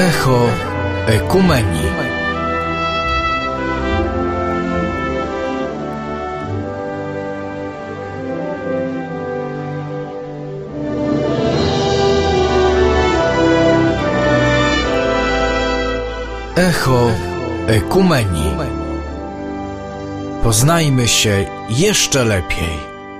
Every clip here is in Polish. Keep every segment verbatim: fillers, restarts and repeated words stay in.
Echo Ekumenii. Echo Ekumenii. Poznajmy się jeszcze lepiej.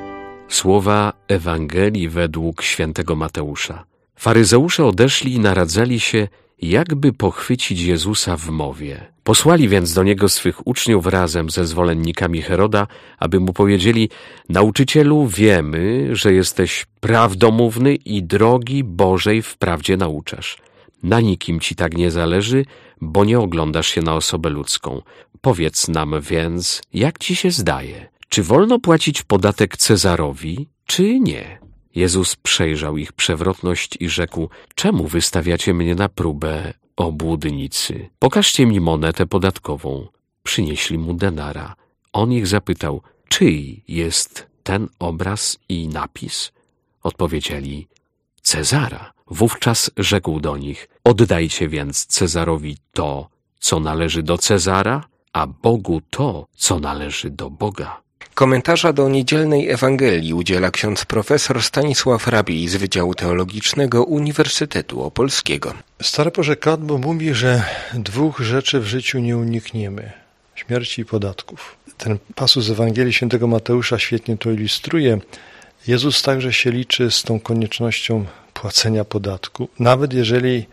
Słowa Ewangelii według świętego Mateusza. Faryzeusze odeszli i naradzali się, jakby pochwycić Jezusa w mowie. Posłali więc do Niego swych uczniów razem ze zwolennikami Heroda, aby Mu powiedzieli: Nauczycielu, wiemy, że jesteś prawdomówny i drogi Bożej wprawdzie nauczasz. Na nikim Ci tak nie zależy, bo nie oglądasz się na osobę ludzką. Powiedz nam więc, jak Ci się zdaje? Czy wolno płacić podatek Cezarowi, czy nie? Jezus przejrzał ich przewrotność i rzekł: czemu wystawiacie mnie na próbę, obłudnicy? Pokażcie mi monetę podatkową. Przynieśli mu denara. On ich zapytał: czyj jest ten obraz i napis? Odpowiedzieli: Cezara. Wówczas rzekł do nich: oddajcie więc Cezarowi to, co należy do Cezara, a Bogu to, co należy do Boga. Komentarza do niedzielnej Ewangelii udziela ksiądz profesor Stanisław Rabiej z Wydziału Teologicznego Uniwersytetu Opolskiego. Stare porzekadło mówi, że dwóch rzeczy w życiu nie unikniemy: śmierci i podatków. Ten pasus Ewangelii świętego Mateusza świetnie to ilustruje. Jezus także się liczy z tą koniecznością płacenia podatku, nawet jeżeli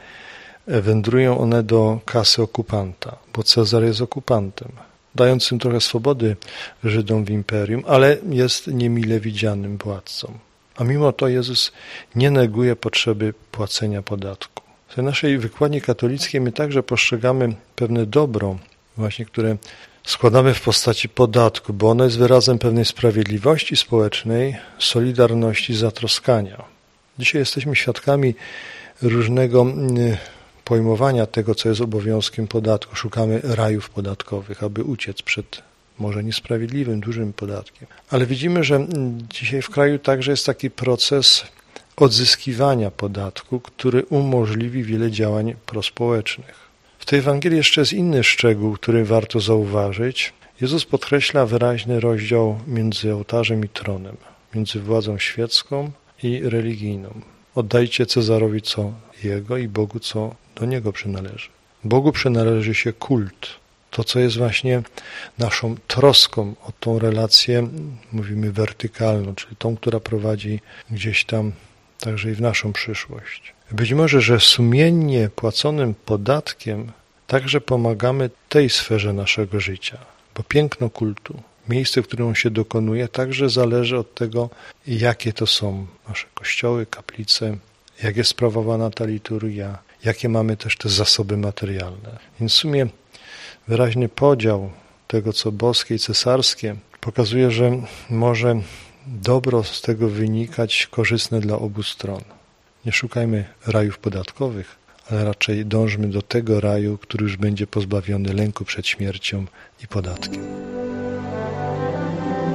wędrują one do kasy okupanta, bo Cezar jest okupantem, dającym trochę swobody Żydom w imperium, ale jest niemile widzianym władcą. A mimo to Jezus nie neguje potrzeby płacenia podatku. W naszej wykładni katolickiej my także postrzegamy pewne dobro, właśnie które składamy w postaci podatku, bo ono jest wyrazem pewnej sprawiedliwości społecznej, solidarności, zatroskania. Dzisiaj jesteśmy świadkami różnego pojmowania tego, co jest obowiązkiem podatku. Szukamy rajów podatkowych, aby uciec przed może niesprawiedliwym, dużym podatkiem. Ale widzimy, że dzisiaj w kraju także jest taki proces odzyskiwania podatku, który umożliwi wiele działań prospołecznych. W tej Ewangelii jeszcze jest inny szczegół, który warto zauważyć. Jezus podkreśla wyraźny rozdział między ołtarzem i tronem, między władzą świecką i religijną. Oddajcie Cezarowi co jego i Bogu co do niego przynależy. Bogu przynależy się kult. To, co jest właśnie naszą troską o tą relację, mówimy wertykalną, czyli tą, która prowadzi gdzieś tam także i w naszą przyszłość. Być może, że sumiennie płaconym podatkiem także pomagamy tej sferze naszego życia, bo piękno kultu, miejsce, w którym on się dokonuje, także zależy od tego, jakie to są nasze kościoły, kaplice, jak jest sprawowana ta liturgia, jakie mamy też te zasoby materialne. Więc w sumie wyraźny podział tego, co boskie i cesarskie, pokazuje, że może dobro z tego wynikać korzystne dla obu stron. Nie szukajmy rajów podatkowych, ale raczej dążmy do tego raju, który już będzie pozbawiony lęku przed śmiercią i podatkiem.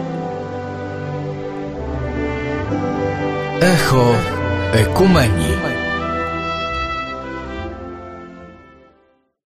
Echo Ekumenii.